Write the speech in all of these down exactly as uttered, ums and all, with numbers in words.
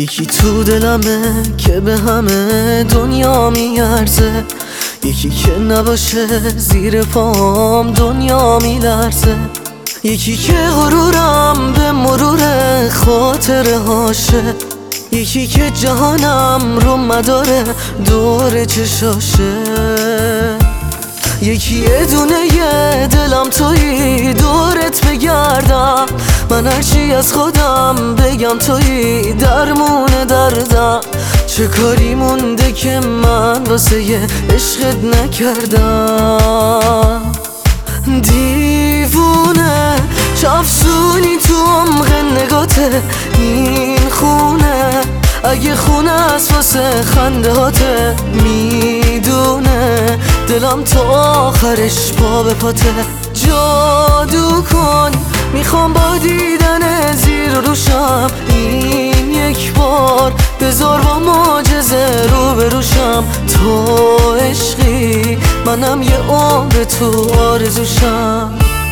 یکی تو دلمه که به همه دنیا میارزه، یکی که نباشه زیر پام دنیا میلرزه، یکی که غرورم به مرور خاطره هاشه، یکی که جهانم رو مداره دور چشاشه، یکی یه دونه یه دلم تویی دورت بگردم، من هرچی از خودم بگم تویی درمون دردم، چه کاری مونده که من واسه یه عشقت نکردم. دیوونه چه افسونی تو عمق نگاته این خونه، اگه خونه است واسه خنده هاته میدونه دلم تا آخرش پا به پاته. جادو کن میخوام با دیدن زیر روشم این یک بار، بذار با معجزه رو بروشم، تو عشقی منم یه عمر تو آرزوشم.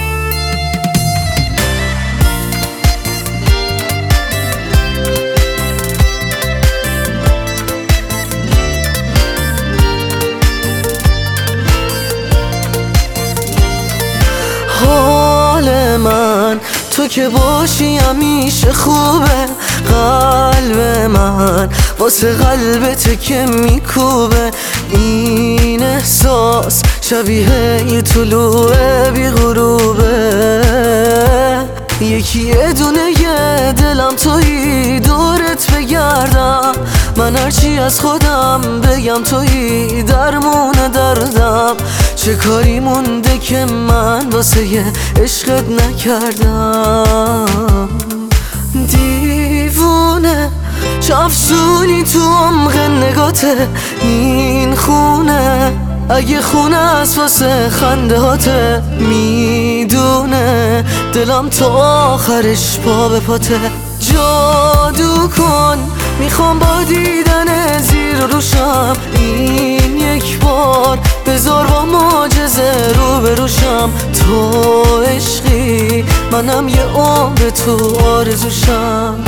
حال من تو که باشی همیشه خوبه، قلب من واسه قلبت که میکوبه، این احساس شبیه یه طلوع بی غروبه، یکی یه دونه یه دلم تویی دورت بگردم، من هرچی از خودم بگم تویی درمون دردم، چه کاری مونده که من واسه یه عشقت نکردم. دیوونه چه افسونی تو عمق نگاته این خونه، اگه خونه است واسه خنده هاته میدونه دلم تا آخرش پا به پاته. جادو کن میخوام با دیدن زیر روشم این یک بار، بذار با معجزه رو بروشم، تو عشقی منم یه عمر تو آرزوشم.